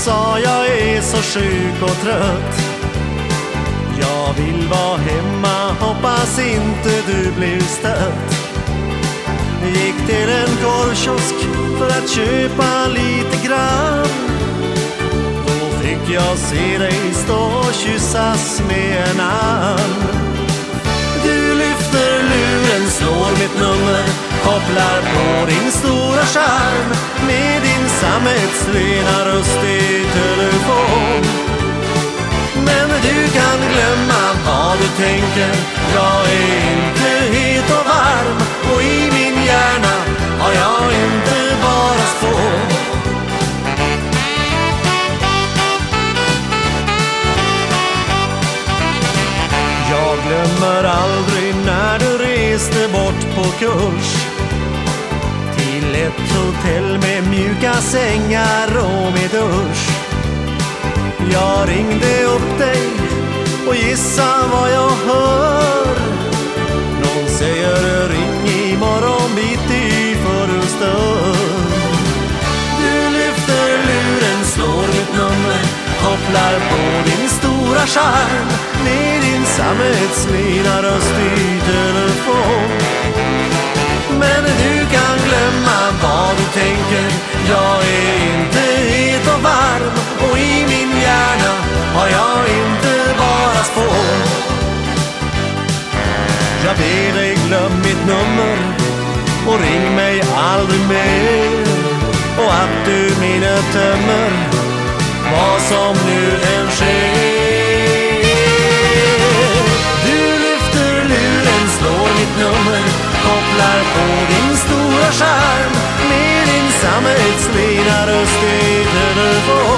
sa jag är så sjuk och trött. Jag vill vara hemma, hoppas inte du blir stött. Gick till en korvkiosk för att köpa lite grann. Då fick jag se dig stå och kyssas med en annan. Du lyfter luren, slår mitt nummer, kopplar på din stora skärm med din sammetslena röst i telefon. Men du kan glömma vad du tänker, jag är inte het och varm, och i min hjärna har jag inte bara spår. Jag glömmer aldrig när du reste bort på kurs till ett hotell med mjuka sängar och med dusch. Jag ringde upp dig och gissa vad jag hör. Någon säger ring imorgon bitti för du stör. Du lyfter luren, slår mitt nummer, kopplar på din stora skärm med din sammetslena röst i telefon. Men du kan glömma vad du tänker, jag är inte het och varm, och i min hjärna har jag inte bara spår. Jag ber dig glöm mitt nummer och ring mig aldrig mer, och att du minnet tömmer vad som nu än sker. Du lyfter luren, slår mitt nummer, kopplar på din stora skärm med din sammetslena röst i telefon.